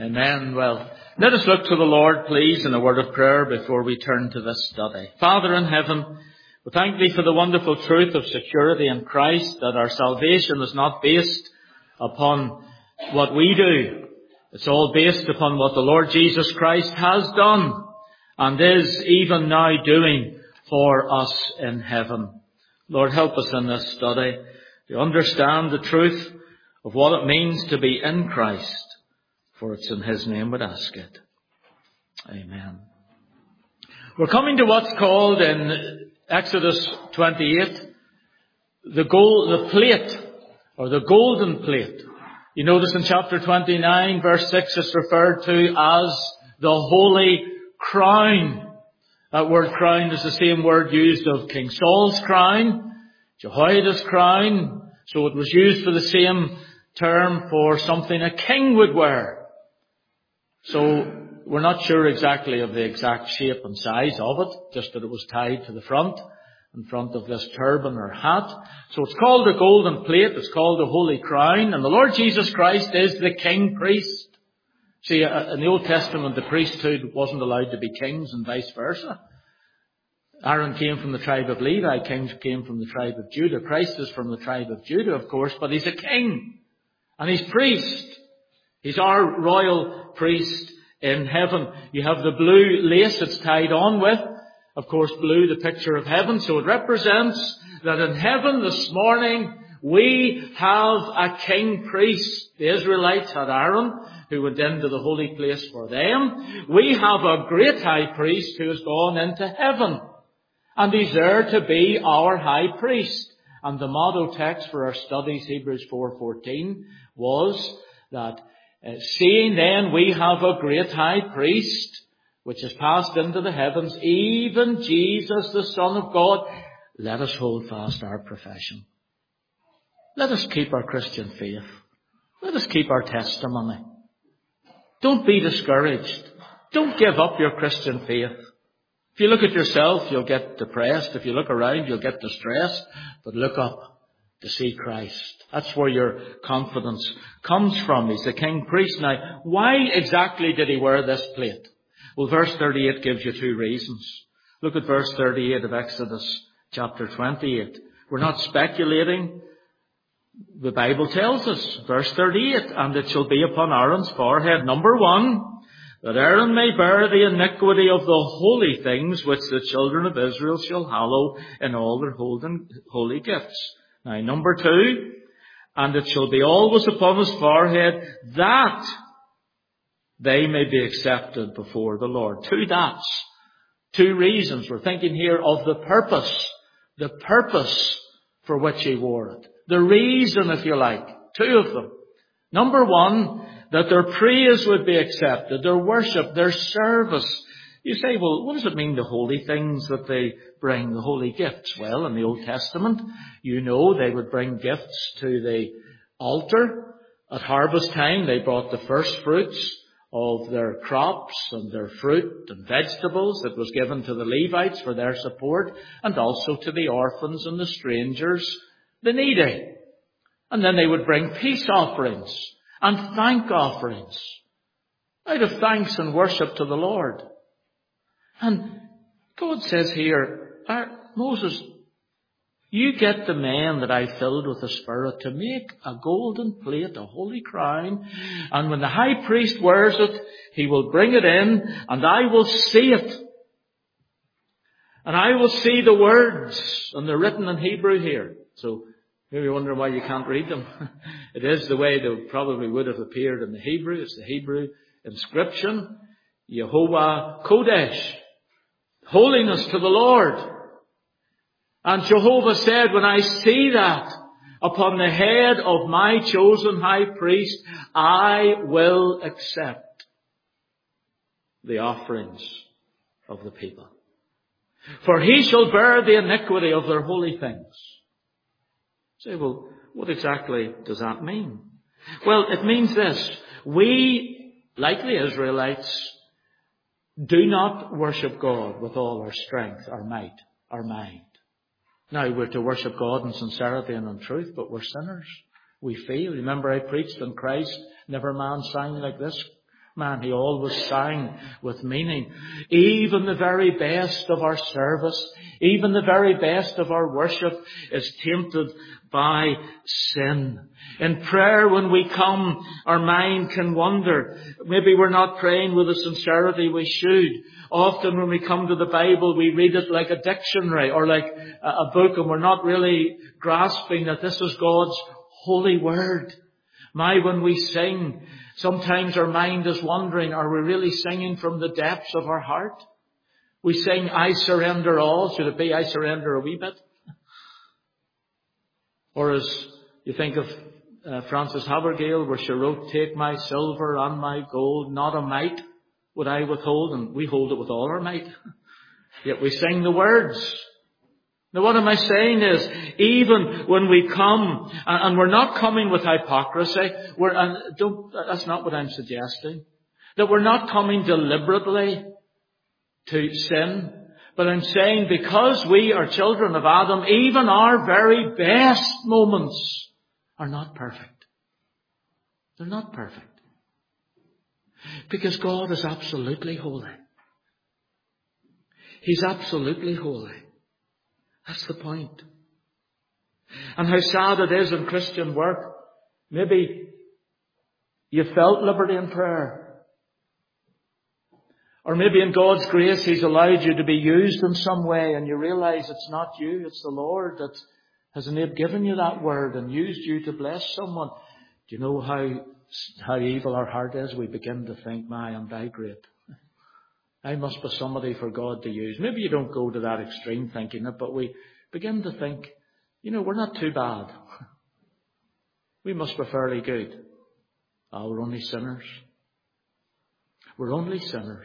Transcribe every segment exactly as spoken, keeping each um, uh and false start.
Amen. Well, let us look to the Lord, please, in a word of prayer before we turn to this study. Father in heaven, we thank Thee for the wonderful truth of security in Christ, that our salvation is not based upon what we do. It's all based upon what the Lord Jesus Christ has done and is even now doing for us in heaven. Lord, help us in this study to understand the truth of what it means to be in Christ. For it's in His name we'd ask it. Amen. We're coming to what's called in Exodus twenty-eight, the gold, the plate, or the golden plate. You notice in chapter twenty-nine, verse six, it's referred to as the holy crown. That word crown is the same word used of King Saul's crown, Jehoiada's crown. So it was used for the same term for something a king would wear. So we're not sure exactly of the exact shape and size of it, just that it was tied to the front, in front of this turban or hat. So it's called a golden plate, it's called a holy crown, and the Lord Jesus Christ is the king priest. See, in the Old Testament, the priesthood wasn't allowed to be kings and vice versa. Aaron came from the tribe of Levi, kings came from the tribe of Judah. Christ is from the tribe of Judah, of course, but He's a king, and He's priest. He's our royal priest in heaven. You have the blue lace it's tied on with. Of course, blue, the picture of heaven. So it represents that in heaven this morning we have a king priest. The Israelites had Aaron, who went into the holy place for them. We have a great high priest who has gone into heaven. And He's there to be our high priest. And the motto text for our studies, Hebrews four fourteen, was that Uh, seeing then we have a great high priest, which has passed into the heavens, even Jesus, the Son of God, let us hold fast our profession. Let us keep our Christian faith. Let us keep our testimony. Don't be discouraged. Don't give up your Christian faith. If you look at yourself, you'll get depressed. If you look around, you'll get distressed. But look up to see Christ. That's where your confidence comes from. He's the king priest. Now, why exactly did He wear this plate? Well, verse thirty-eight gives you two reasons. Look at verse thirty-eight of Exodus chapter twenty-eight. We're not speculating. The Bible tells us, verse thirty-eight, and it shall be upon Aaron's forehead, number one, that Aaron may bear the iniquity of the holy things which the children of Israel shall hallow in all their holy gifts. Now, number two, and it shall be always upon his forehead that they may be accepted before the Lord. Two that's. Two reasons. We're thinking here of the purpose. The purpose for which He wore it. The reason, if you like. Two of them. Number one, that their praise would be accepted. Their worship, their service. You say, well, what does it mean, the holy things that they bring, the holy gifts? Well, in the Old Testament, you know they would bring gifts to the altar. At harvest time, they brought the first fruits of their crops and their fruit and vegetables that was given to the Levites for their support, and also to the orphans and the strangers, the needy. And then they would bring peace offerings and thank offerings out of thanks and worship to the Lord. And God says here, Moses, you get the men that I filled with the Spirit to make a golden plate, a holy crown. And when the high priest wears it, he will bring it in and I will see it. And I will see the words. And they're written in Hebrew here. So maybe you're wondering why you can't read them. It is the way they probably would have appeared in the Hebrew. It's the Hebrew inscription. Yehovah Kodesh. Holiness to the Lord. And Jehovah said, when I see that upon the head of my chosen high priest, I will accept the offerings of the people. For he shall bear the iniquity of their holy things. Say, well, what exactly does that mean? Well, it means this. We, like the Israelites, do not worship God with all our strength, our might, our mind. Now, we're to worship God in sincerity and in truth, but we're sinners. We fail. Remember, I preached on Christ, never man sang like this man. He always sang with meaning. Even the very best of our service, even the very best of our worship is tainted by sin. In prayer, when we come, our mind can wander. Maybe we're not praying with the sincerity we should. Often when we come to the Bible, we read it like a dictionary or like a book, and we're not really grasping that this is God's holy word. My, when we sing, sometimes our mind is wondering, are we really singing from the depths of our heart? We sing, I surrender all. Should it be, I surrender a wee bit? Or as you think of uh, Frances Havergal, where she wrote, take my silver and my gold, not a mite would I withhold. And we hold it with all our might. Yet we sing the words. Now what am I saying is, even when we come, and, and we're not coming with hypocrisy, we're, and don't, that's not what I'm suggesting. That we're not coming deliberately to sin. But I'm saying because we are children of Adam, even our very best moments are not perfect. They're not perfect. Because God is absolutely holy. He's absolutely holy. That's the point. And how sad it is in Christian work. Maybe you felt liberty in prayer. Or maybe in God's grace He's allowed you to be used in some way, and you realize it's not you, it's the Lord that has given you that word and used you to bless someone. Do you know how how evil our heart is? We begin to think, my, I'm very great. I must be somebody for God to use. Maybe you don't go to that extreme thinking it, but we begin to think, you know, we're not too bad. We must be fairly good. Oh, we're only sinners. We're only sinners.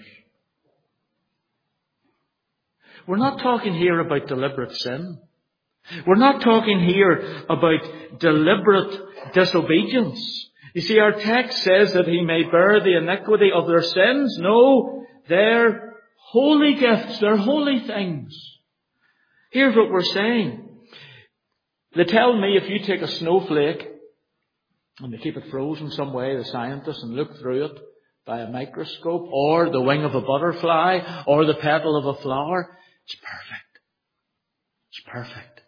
We're not talking here about deliberate sin. We're not talking here about deliberate disobedience. You see, our text says that He may bear the iniquity of their sins. No, they're holy gifts. They're holy things. Here's what we're saying. They tell me if you take a snowflake and they keep it frozen some way, the scientists, and look through it by a microscope, or the wing of a butterfly, or the petal of a flower, it's perfect. It's perfect.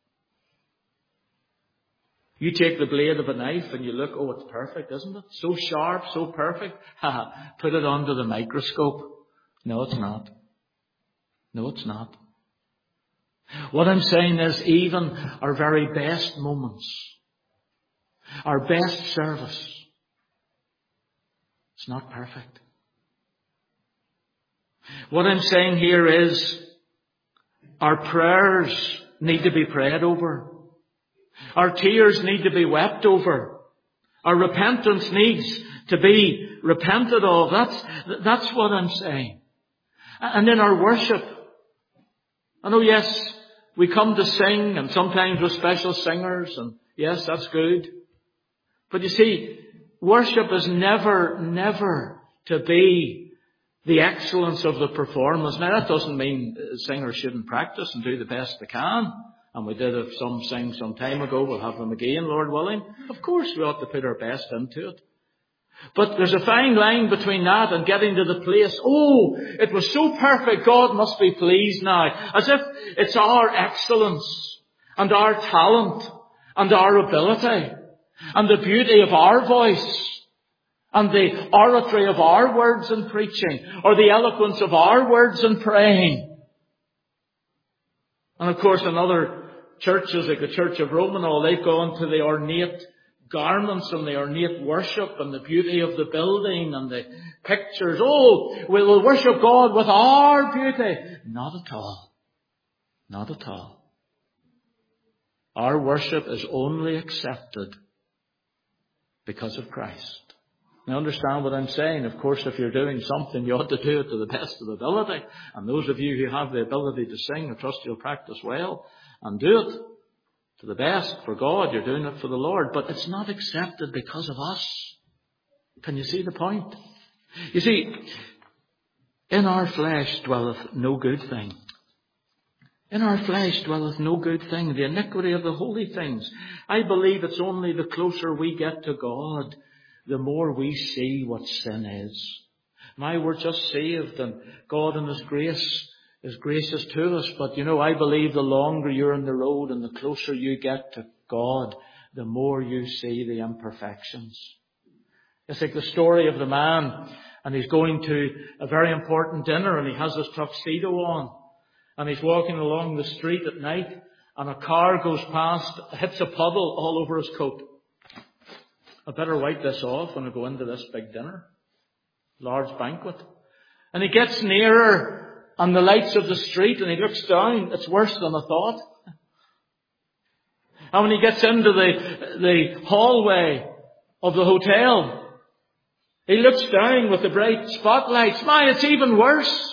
You take the blade of a knife and you look, oh, it's perfect, isn't it? So sharp, so perfect. Put it under the microscope. No, it's not. No, it's not. What I'm saying is, even our very best moments, our best service, it's not perfect. What I'm saying here is, our prayers need to be prayed over. Our tears need to be wept over. Our repentance needs to be repented of. That's, that's what I'm saying. And in our worship, I know, yes, we come to sing, and sometimes we're special singers, and yes, that's good. But you see, worship is never, never to be the excellence of the performance. Now, that doesn't mean singers shouldn't practice and do the best they can. And we did have some sing some time ago. We'll have them again, Lord willing. Of course, we ought to put our best into it. But there's a fine line between that and getting to the place, oh, it was so perfect, God must be pleased now. As if it's our excellence and our talent and our ability and the beauty of our voice and the oratory of our words in preaching, or the eloquence of our words in praying. And of course, in other churches, like the Church of Rome and all, they've gone to the ornate garments and the ornate worship and the beauty of the building and the pictures. Oh, we will worship God with our beauty. Not at all. Not at all. Our worship is only accepted because of Christ. Now, understand what I'm saying. Of course, if you're doing something, you ought to do it to the best of ability. And those of you who have the ability to sing, I trust you'll practice well and do it to the best for God. You're doing it for the Lord. But it's not accepted because of us. Can you see the point? You see, in our flesh dwelleth no good thing. In our flesh dwelleth no good thing. The iniquity of the holy things. I believe it's only the closer we get to God the more we see what sin is. Now we're just saved and God in His grace is gracious to us. But you know, I believe the longer you're on the road and the closer you get to God, the more you see the imperfections. It's like the story of the man, and he's going to a very important dinner and he has his tuxedo on and he's walking along the street at night and a car goes past, hits a puddle all over his coat. I better wipe this off when I go into this big dinner. Large banquet. And he gets nearer on the lights of the street and he looks down. It's worse than I thought. And when he gets into the, the hallway of the hotel, he looks down with the bright spotlights. My, it's even worse.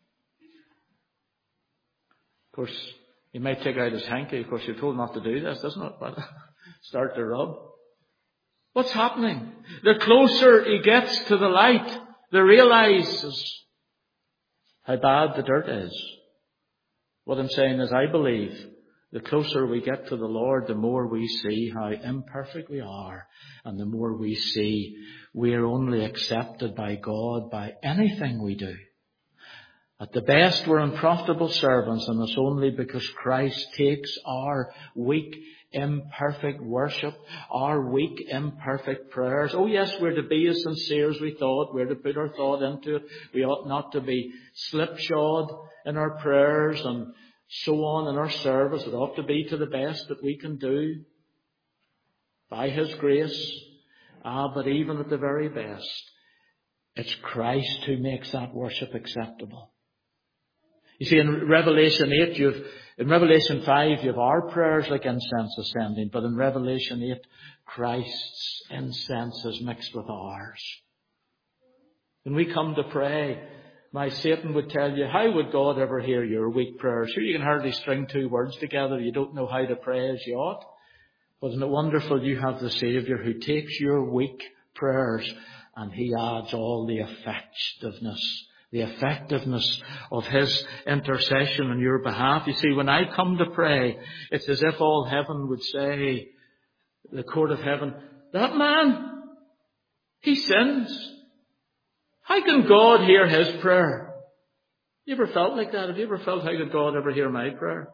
Of course, he might take out his hanky. Of course, you're told not to do this, isn't it? But start to rub. What's happening? The closer he gets to the light, the realizes how bad the dirt is. What I'm saying is, I believe the closer we get to the Lord, the more we see how imperfect we are. And the more we see we're only accepted by God by anything we do. At the best, we're unprofitable servants, and it's only because Christ takes our weak, imperfect worship, our weak, imperfect prayers. Oh yes, we're to be as sincere as we thought. We're to put our thought into it. We ought not to be slipshod in our prayers and so on in our service. It ought to be to the best that we can do by His grace. Ah, but even at the very best, it's Christ who makes that worship acceptable. You see, in Revelation eight, you've, in Revelation five, you have our prayers like incense ascending, but in Revelation eight, Christ's incense is mixed with ours. When we come to pray, my Satan would tell you, how would God ever hear your weak prayers? Sure, you can hardly string two words together. You don't know how to pray as you ought. But isn't it wonderful you have the Saviour who takes your weak prayers and He adds all the effectiveness, the effectiveness of His intercession on your behalf. You see, when I come to pray, it's as if all heaven would say, the court of heaven, that man, he sins. How can God hear his prayer? You ever felt like that? Have you ever felt, how could God ever hear my prayer?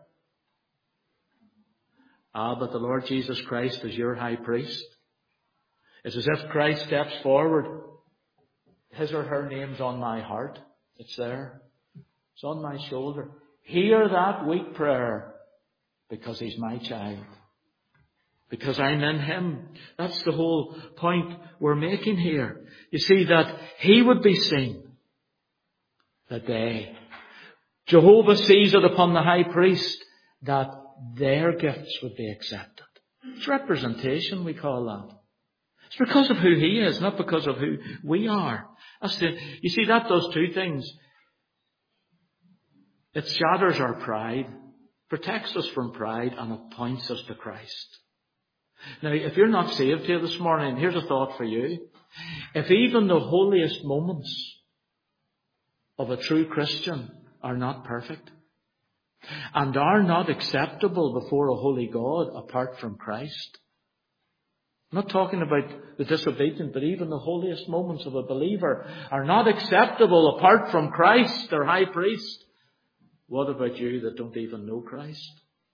Ah, but the Lord Jesus Christ is your high priest. It's as if Christ steps forward. His or her name's on my heart. It's there. It's on my shoulder. Hear that weak prayer because He's my child. Because I'm in Him. That's the whole point we're making here. You see, that He would be seen. That they, Jehovah sees it upon the high priest, that their gifts would be accepted. It's representation, we call that. It's because of who He is, not because of who we are. That's the, you see, that does two things. It shatters our pride, protects us from pride, and it points us to Christ. Now, if you're not saved here this morning, here's a thought for you. If even the holiest moments of a true Christian are not perfect and are not acceptable before a holy God apart from Christ, I'm not talking about the disobedient, but even the holiest moments of a believer are not acceptable apart from Christ, their high priest, what about you that don't even know Christ?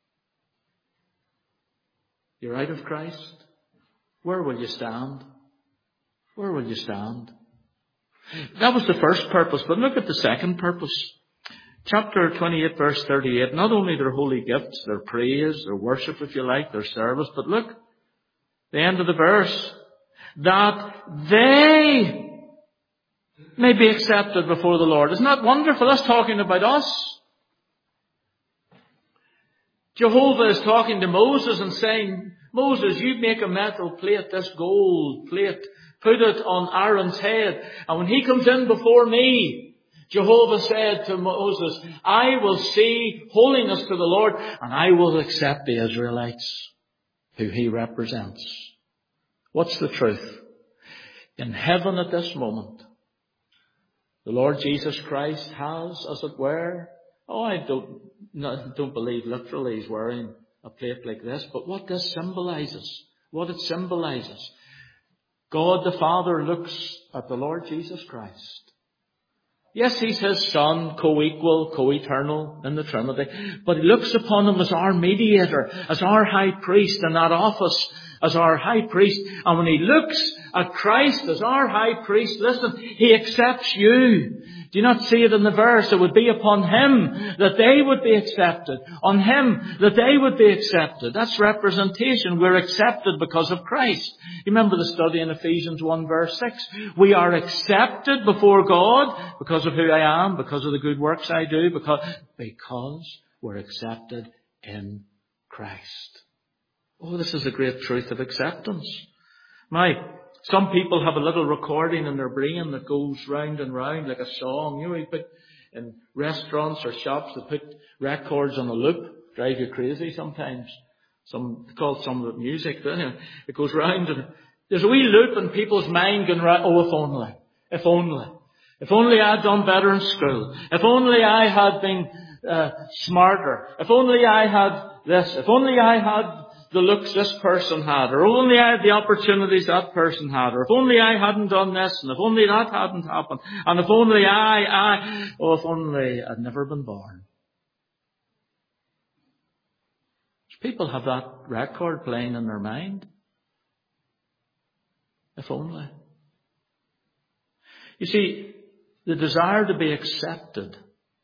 You're out of Christ. Where will you stand? Where will you stand? That was the first purpose, but look at the second purpose. Chapter twenty-eight, verse thirty-eight. Not only their holy gifts, their praise, their worship, if you like, their service, but look, the end of the verse. That they may be accepted before the Lord. Isn't that wonderful? That's talking about us. Jehovah is talking to Moses and saying, Moses, you make a metal plate, this gold plate, put it on Aaron's head. And when he comes in before me, Jehovah said to Moses, I will see holiness to the Lord and I will accept the Israelites who He represents. What's the truth? In heaven at this moment, the Lord Jesus Christ has, as it were, oh, I don't, no, don't believe literally He's wearing a plate like this, but what this symbolizes, what it symbolizes, God the Father looks at the Lord Jesus Christ. Yes, He's His Son, co-equal, co-eternal in the Trinity. But He looks upon Him as our mediator, as our high priest in that office, as our high priest. And when He looks at Christ as our high priest, listen, He accepts you. Do you not see it in the verse? It would be upon Him that they would be accepted. On Him that they would be accepted. That's representation. We're accepted because of Christ. You remember the study in Ephesians one verse six? We are accepted before God because of who I am, because of the good works I do, because, because we're accepted in Christ. Oh, this is a great truth of acceptance. My Some people have a little recording in their brain that goes round and round like a song. You know, you put in restaurants or shops, they put records on a loop, drive you crazy sometimes. Some call some of it music. But anyway, it goes round and there's a wee loop in people's mind going round. Oh, if only, if only, if only I'd done better in school. If only I had been uh, smarter. If only I had this. If only I had the looks this person had, or only I had the opportunities that person had, or if only I hadn't done this, and if only that hadn't happened, and if only I, I, oh, if only I'd never been born. People have that record playing in their mind. If only. You see, the desire to be accepted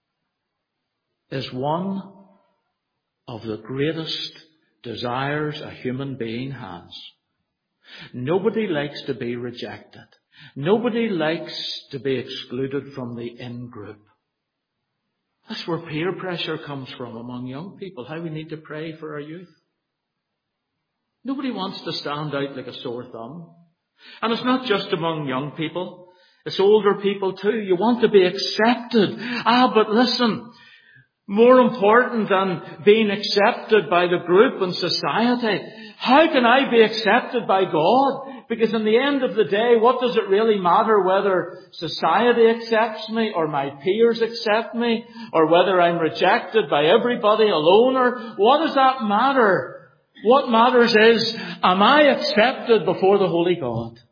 is one of the greatest desires a human being has. Nobody likes to be rejected. Nobody likes to be excluded from the in-group. That's where peer pressure comes from among young people, how we need to pray for our youth. Nobody wants to stand out like a sore thumb. And it's not just among young people. It's older people too. You want to be accepted. Ah, but listen, more important than being accepted by the group and society, how can I be accepted by God? Because in the end of the day, what does it really matter whether society accepts me or my peers accept me or whether I'm rejected by everybody alone? Or what does that matter? What matters is, am I accepted before the Holy God?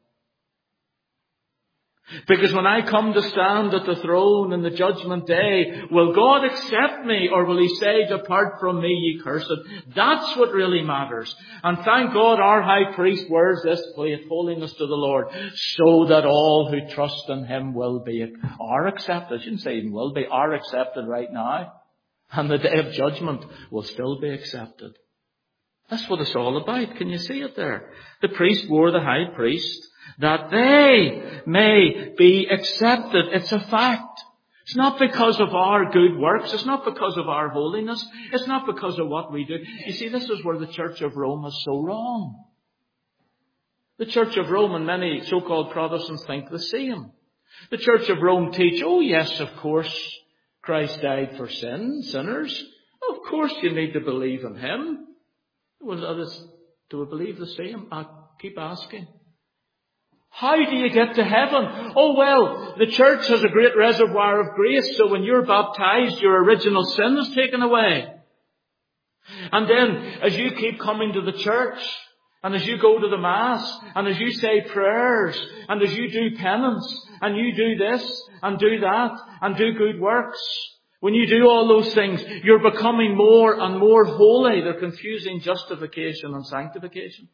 Because when I come to stand at the throne in the judgment day, will God accept me or will He say, depart from me, ye cursed? That's what really matters. And thank God our high priest wears this plate, holiness to the Lord, so that all who trust in Him will be, are accepted. I shouldn't say even will be, are accepted right now. And the day of judgment will still be accepted. That's what it's all about. Can you see it there? The priest wore the high priest, that they may be accepted. It's a fact. It's not because of our good works. It's not because of our holiness. It's not because of what we do. You see, this is where the Church of Rome is so wrong. The Church of Rome and many so-called Protestants think the same. The Church of Rome teach, oh yes, of course, Christ died for sin, sinners. Of course you need to believe in Him. Well, others, do we believe the same? I keep asking. How do you get to heaven? Oh well, the church has a great reservoir of grace, so when you're baptized, your original sin is taken away. And then, as you keep coming to the church, and as you go to the Mass, and as you say prayers, and as you do penance, and you do this, and do that, and do good works, when you do all those things, you're becoming more and more holy. They're confusing justification and sanctification.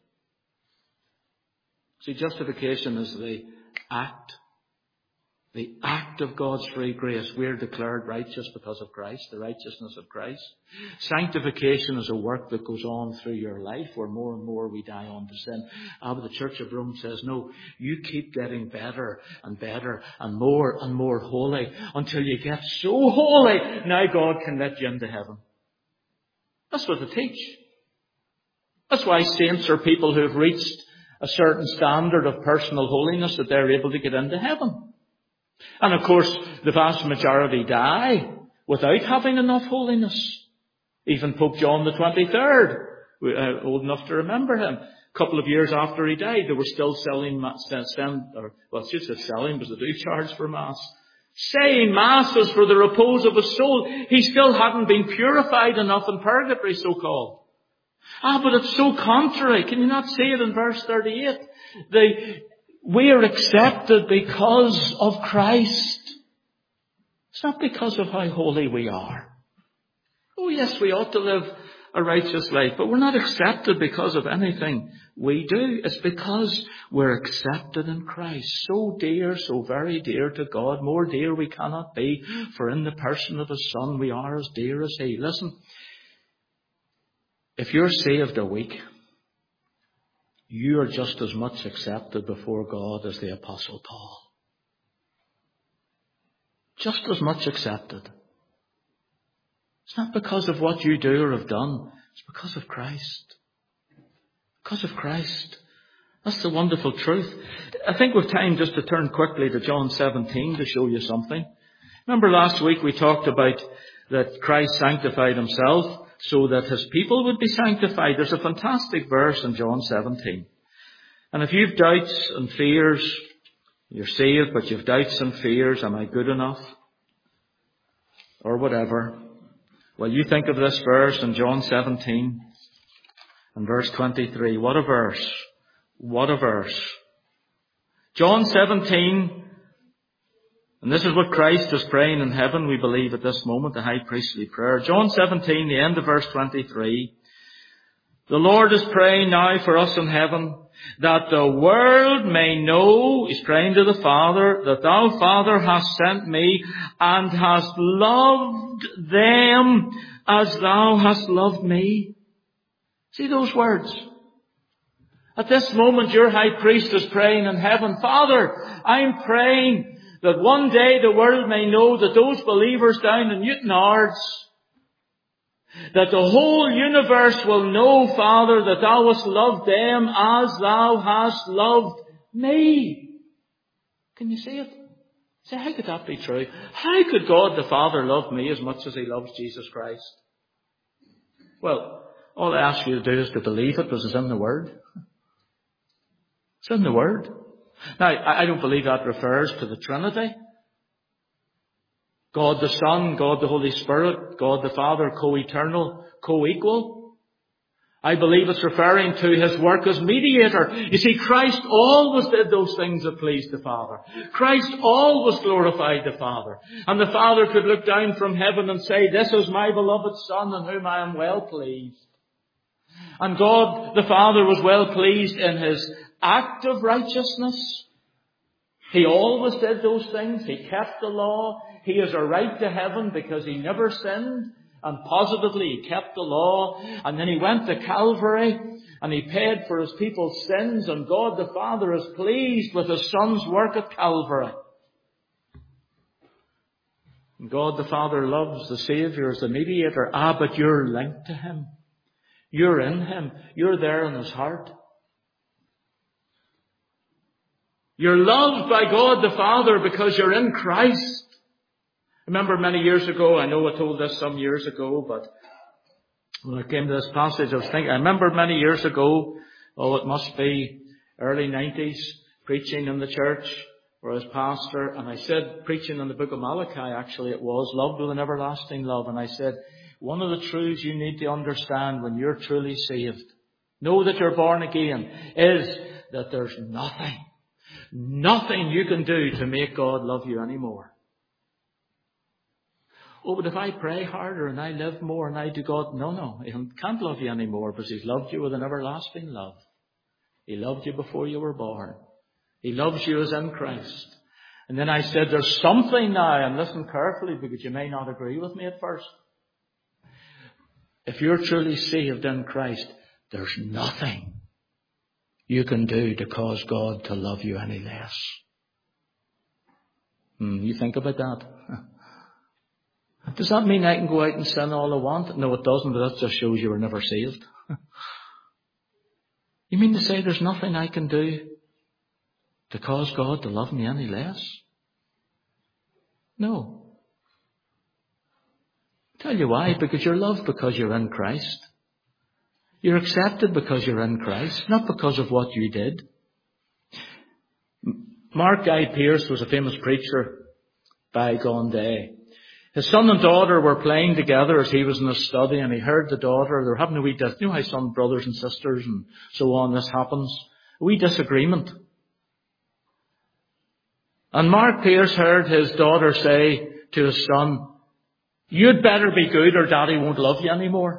See, justification is the act, the act of God's free grace. We're declared righteous because of Christ, the righteousness of Christ. Sanctification is a work that goes on through your life where more and more we die on to sin. Ah, but the Church of Rome says, no, you keep getting better and better and more and more holy until you get so holy, now God can let you into heaven. That's what they teach. That's why saints are people who have reached a certain standard of personal holiness that they're able to get into heaven. And of course, the vast majority die without having enough holiness. Even Pope John the twenty-third, uh, old enough to remember him, a couple of years after he died, they were still selling, or, well, it's just selling, because they do charge for Mass, saying Masses for the repose of his soul. He still hadn't been purified enough in purgatory, so-called. Ah, but it's so contrary. Can you not see it in verse thirty-eight? The We are accepted because of Christ. It's not because of how holy we are. Oh yes, we ought to live a righteous life, but we're not accepted because of anything we do. It's because we're accepted in Christ. So dear, so very dear to God, more dear we cannot be, for in the person of His Son we are as dear as He. Listen, if you're saved a week, you are just as much accepted before God as the Apostle Paul. Just as much accepted. It's not because of what you do or have done. It's because of Christ. Because of Christ. That's the wonderful truth. I think we've time just to turn quickly to John seventeen to show you something. Remember last week we talked about that Christ sanctified Himself so that His people would be sanctified. There's a fantastic verse in John seventeen. And if you've doubts and fears, you're saved, but you've doubts and fears, am I good enough? Or whatever. Well, you think of this verse in John seventeen and verse twenty-three. What a verse. What a verse. John seventeen, and this is what Christ is praying in heaven, we believe at this moment, the high priestly prayer. John seventeen, the end of verse twenty-three. The Lord is praying now for us in heaven, that the world may know, He's praying to the Father, that Thou, Father, hast sent me, and hast loved them as Thou hast loved me. See those words? At this moment, your high priest is praying in heaven, Father, I'm praying that one day the world may know that those believers down in Newton Ards, that the whole universe will know, Father, that Thou hast loved them as Thou hast loved me. Can you see it? Say, how could that be true? How could God the Father love me as much as He loves Jesus Christ? Well, all I ask you to do is to believe it because it's in the Word. It's in the Word. Now, I don't believe that refers to the Trinity. God the Son, God the Holy Spirit, God the Father, co-eternal, co-equal. I believe it's referring to His work as mediator. You see, Christ always did those things that pleased the Father. Christ always glorified the Father. And the Father could look down from heaven and say, this is my beloved Son in whom I am well pleased. And God the Father was well pleased in His act of righteousness. He always did those things. He kept the law. He has a right to heaven because He never sinned. And positively He kept the law. And then He went to Calvary and He paid for His people's sins. And God the Father is pleased with His Son's work at Calvary. And God the Father loves the Saviour as the mediator. Ah, but you're linked to Him. You're in Him. You're there in His heart. You're loved by God the Father because you're in Christ. I remember many years ago, I know I told this some years ago, but when I came to this passage, I was thinking, I remember many years ago, oh, it must be early nineties, preaching in the church, or as pastor, and I said, preaching in the book of Malachi, actually it was, loved with an everlasting love, and I said, one of the truths you need to understand when you're truly saved, know that you're born again, is that there's nothing, nothing you can do to make God love you anymore. Oh, but if I pray harder and I live more and I do God, no, no, He can't love you anymore because He's loved you with an everlasting love. He loved you before you were born. He loves you as in Christ. And then I said, there's something now, and listen carefully because you may not agree with me at first. If you're truly saved in Christ, there's nothing you can do to cause God to love you any less. Hmm, you think about that? Does that mean I can go out and sin all I want? No, it doesn't, but that just shows you were never saved. You mean to say there's nothing I can do to cause God to love me any less? No. I'll tell you why. Because you're loved because you're in Christ. You're accepted because you're in Christ, not because of what you did. Mark Guy Pearce was a famous preacher bygone day. His son and daughter were playing together as he was in his study, and he heard the daughter, they were having a wee, dis- you know how some brothers and sisters and so on, this happens, a wee disagreement. And Mark Pierce heard his daughter say to his son, "You'd better be good or Daddy won't love you anymore."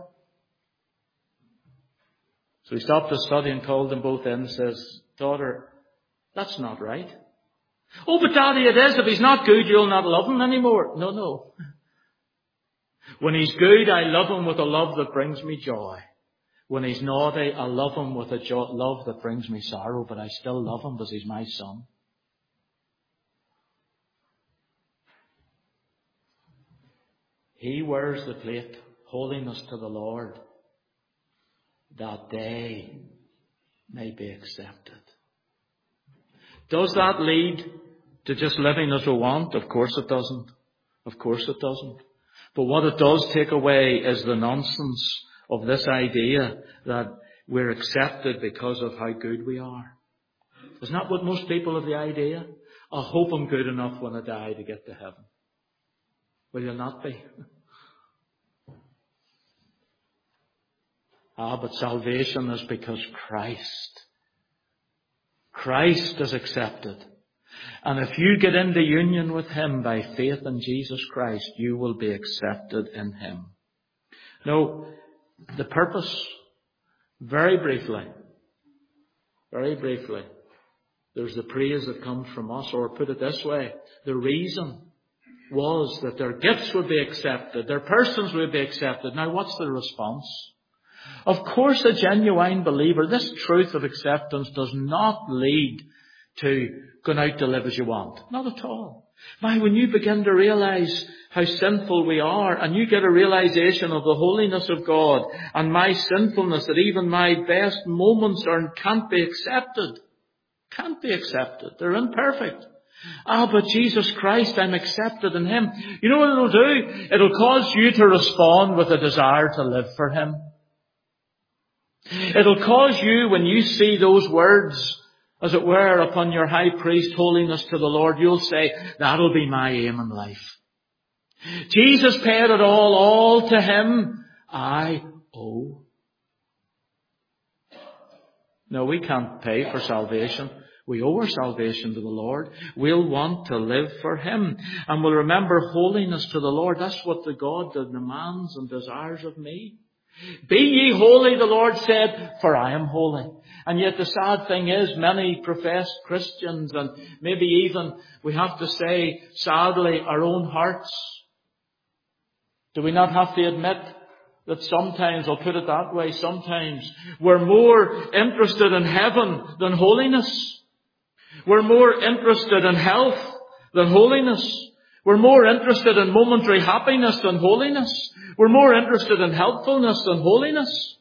So he stopped his study and called them both in and says, "Daughter, that's not right." "Oh, but Daddy, it is. If he's not good, you'll not love him anymore." "No, no. When he's good, I love him with a love that brings me joy. When he's naughty, I love him with a jo- love that brings me sorrow, but I still love him because he's my son." He wears the plate, holiness to the Lord, that they may be accepted. Does that lead to just living as we want? Of course it doesn't. Of course it doesn't. But what it does take away is the nonsense of this idea that we're accepted because of how good we are. Isn't that what most people have the idea? I hope I'm good enough when I die to get to heaven. Will you not be? Ah, but salvation is because Christ. Christ is accepted. And if you get into union with Him by faith in Jesus Christ, you will be accepted in Him. Now, the purpose, very briefly, very briefly, there's the praise that comes from us, or put it this way, the reason was that their gifts would be accepted, their persons would be accepted. Now, what's the response? Of course, a genuine believer, this truth of acceptance does not lead to going out to live as you want. Not at all. Now, when you begin to realize how sinful we are, and you get a realization of the holiness of God and my sinfulness, that even my best moments are, can't be accepted. Can't be accepted. They're imperfect. Ah, but Jesus Christ, I'm accepted in Him. You know what it'll do? It'll cause you to respond with a desire to live for Him. It'll cause you, when you see those words, as it were, upon your high priest, holiness to the Lord, you'll say, that'll be my aim in life. Jesus paid it all, all to Him I owe. No, we can't pay for salvation. We owe our salvation to the Lord. We'll want to live for Him. And we'll remember holiness to the Lord. That's what the God demands and desires of me. Be ye holy, the Lord said, for I am holy. And yet the sad thing is, many professed Christians, and maybe even, we have to say, sadly, our own hearts. Do we not have to admit that sometimes, I'll put it that way, sometimes we're more interested in heaven than holiness. We're more interested in health than holiness. We're more interested in momentary happiness than holiness. We're more interested in helpfulness than holiness.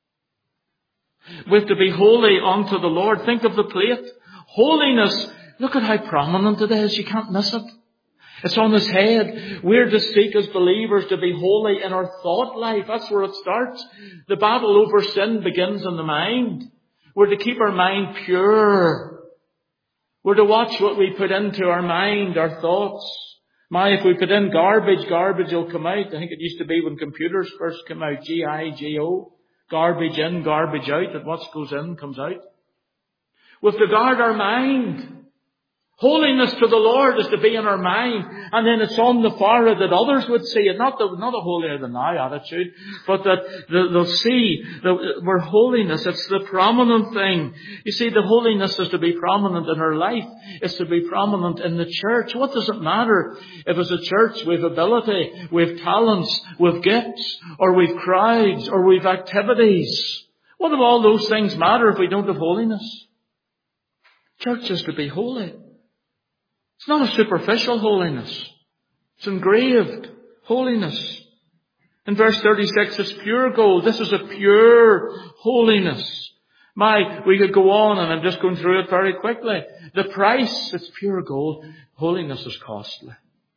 We have to be holy unto the Lord. Think of the plate. Holiness, look at how prominent it is. You can't miss it. It's on His head. We're to seek as believers to be holy in our thought life. That's where it starts. The battle over sin begins in the mind. We're to keep our mind pure. We're to watch what we put into our mind, our thoughts. My, if we put in garbage, garbage will come out. I think it used to be when computers first came out, G I G O. Garbage in, garbage out. That what goes in comes out. We have to guard our mind. Holiness to the Lord is to be in our mind, and then it's on the forehead that others would see it. Not the, not a holier than thou attitude, but that they'll see that we're holiness. It's the prominent thing. You see, the holiness is to be prominent in our life. It's to be prominent in the church. What does it matter if as a church we've ability, we've talents, we've gifts, or we've crowds, or we've activities? What do all those things matter if we don't have holiness? Church is to be holy. It's not a superficial holiness. It's engraved holiness. In verse thirty-six, it's pure gold. This is a pure holiness. My, we could go on, and I'm just going through it very quickly. The price, it's pure gold. Holiness is costly.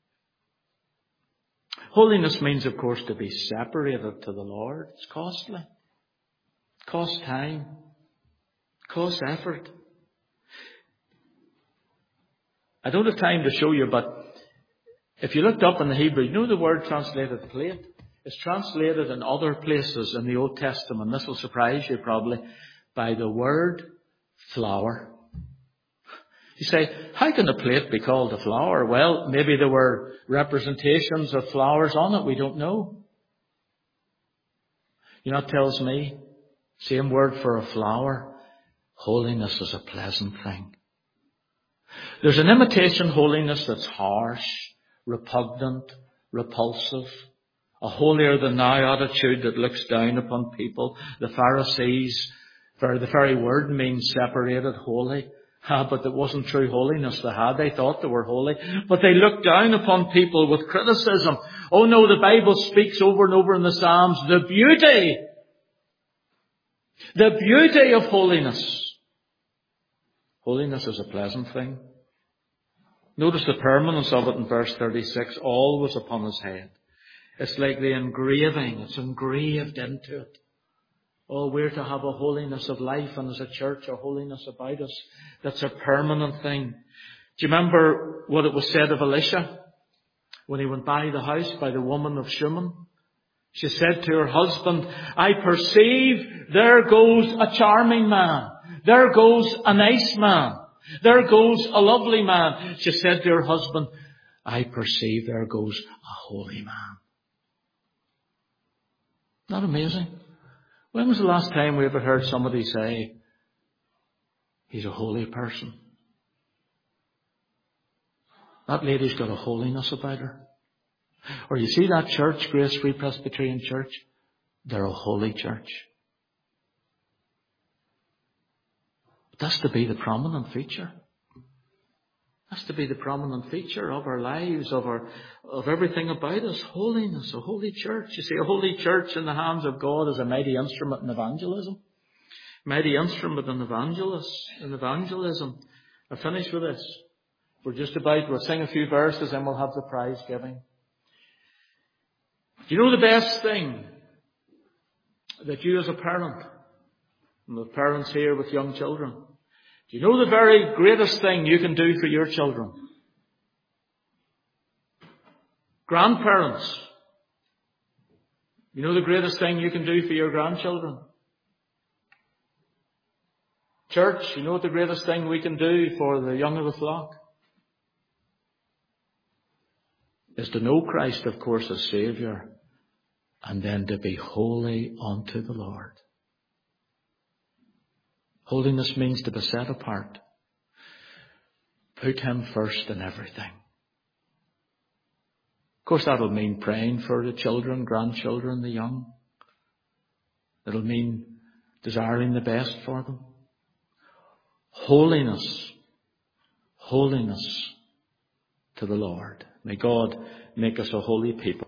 Holiness means, of course, to be separated to the Lord. It's costly. It costs time. It costs effort. I don't have time to show you, but if you looked up in the Hebrew, you know the word translated plate? It's translated in other places in the Old Testament. This will surprise you probably, by the word flour. You say, how can a plate be called a flower? Well, maybe there were representations of flowers on it. We don't know. You know, it tells me, same word for a flower, holiness is a pleasant thing. There's an imitation holiness that's harsh, repugnant, repulsive, a holier-than-thou attitude that looks down upon people. The Pharisees, for the very word means separated, holy. Ah, but it wasn't true holiness they had. They thought they were holy. But they looked down upon people with criticism. Oh no, the Bible speaks over and over in the Psalms, the beauty, the beauty of holiness. Holiness is a pleasant thing. Notice the permanence of it in verse thirty-six. All was upon his head. It's like the engraving. It's engraved into it. Oh, we're to have a holiness of life, and as a church, a holiness about us that's a permanent thing. Do you remember what it was said of Elisha when he went by the house by the woman of Shunem? She said to her husband, I perceive there goes a charming man. There goes a nice man. There goes a lovely man. She said to her husband, I perceive there goes a holy man. Isn't that amazing? When was the last time we ever heard somebody say, he's a holy person? That lady's got a holiness about her. Or you see that church, Grace Free Presbyterian Church? They're a holy church. That's to be the prominent feature. That's to be the prominent feature of our lives, of our, of everything about us. Holiness, a holy church. You see, a holy church in the hands of God is a mighty instrument in evangelism. Mighty instrument in evangelists, in evangelism. I'll finish with this. We're just about, we'll sing a few verses and we'll have the prize giving. Do you know the best thing that you as a parent, and the parents here with young children, do you know the very greatest thing you can do for your children? Grandparents, you know the greatest thing you can do for your grandchildren? Church, you know what the greatest thing we can do for the young of the flock? Is to know Christ, of course, as Saviour, and then to be holy unto the Lord. Holiness means to be set apart. Put Him first in everything. Of course, that'll mean praying for the children, grandchildren, the young. It'll mean desiring the best for them. Holiness. Holiness to the Lord. May God make us a holy people.